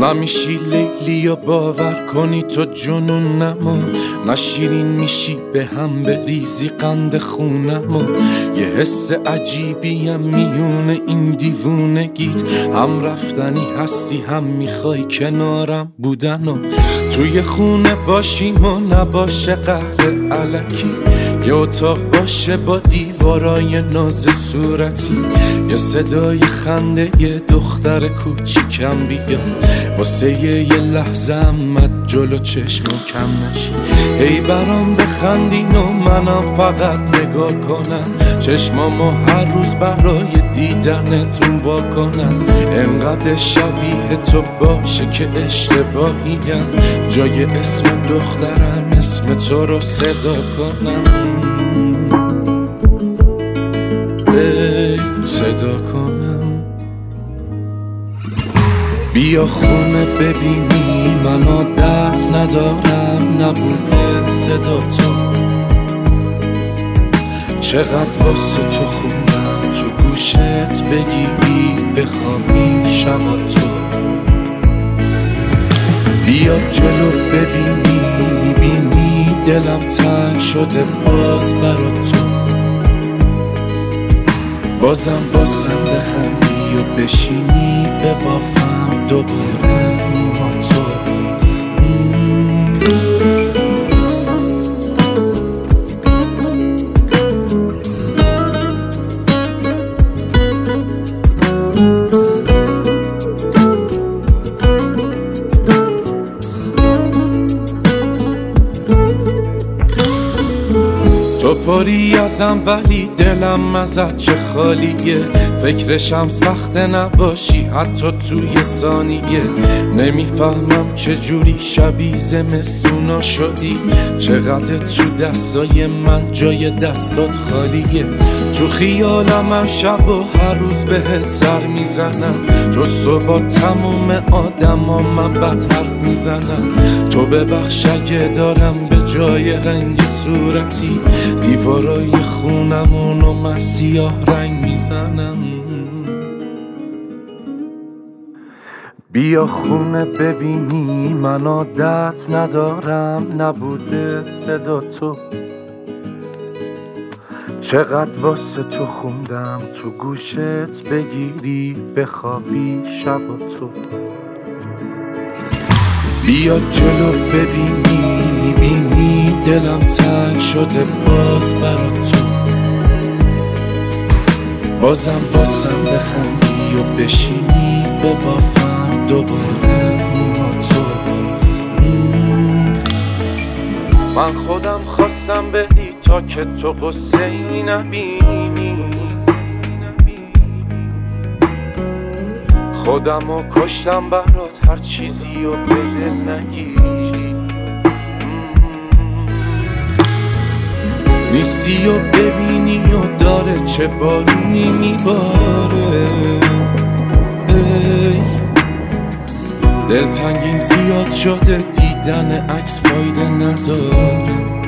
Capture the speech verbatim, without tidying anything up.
نمیشی لیلی یا باور کنی تو جنونمو، نشیرین میشی به هم بریزی قند خونمو. یه حس عجیبیم میونه این دیوونگیت، هم رفتنی هستی هم میخوای کنارم بودنو. توی خونه باشیم و نباشه قهر الکی، یه اتاق باشه با دیوارای ناز صورتی، یه صدای خنده یه دختر کوچیکم بیا، واسه یه لحظه امت جلو چشمو کم نشی. هی برام بخندین و منم فقط نگاه کنم، چشمامو هر روز برای دیدنتون وا کنم. انقدر شبیه تو باشه که اشتباهیم، جای اسم دخترم اسم تو رو صدا کنم. ای صدا کنم. بیا خونه ببینی من عادت ندارم نبوده صدا تو، چقدر واسه تو خوندم تو گوشت بگیری بخوابی شبا تو. بیا جلو ببینی میبینی دلم تنگ شده باز برا تو، بازم واسم بخندی و بشینی ببافم دوباره موها تو. تو پری ازم ولی دلم ازت چه خالیه، فکرشم سخته نباشی حتی توی ثانیه. نمیفهمم چجوری شبیه زمستونا شدی، چقدر تو دستای من جای دستات خالیه. تو خیالم هر شب و هر روز بهت سر میزنم، جز تو با تموم آدم ها من بد حرف میزنم. تو ببخش اگه دارم به جای رنگ صورتی دیوارای خونمونو من سیاه رنگ میزنم. بیا خونه ببینی من عادت ندارم نبوده صدا تو، چقدر واسه تو خوندم تو گوشت بگیری بخوابی شبا تو. بیا جلو ببینی میبینی دلم تنگ شده باز برا تو، بازم واسم بخندی و بشینی ببافم دوباره موها تو. من خودم خواستم بری تا که تو قصه ای نبینی، خودمو کشتم برات هر چیزی و به دل نگیری. نیستی و ببینی و داره چه بارونی میباره. ای دلتنگیم زیاد شده دیدن عکس فایده نداره.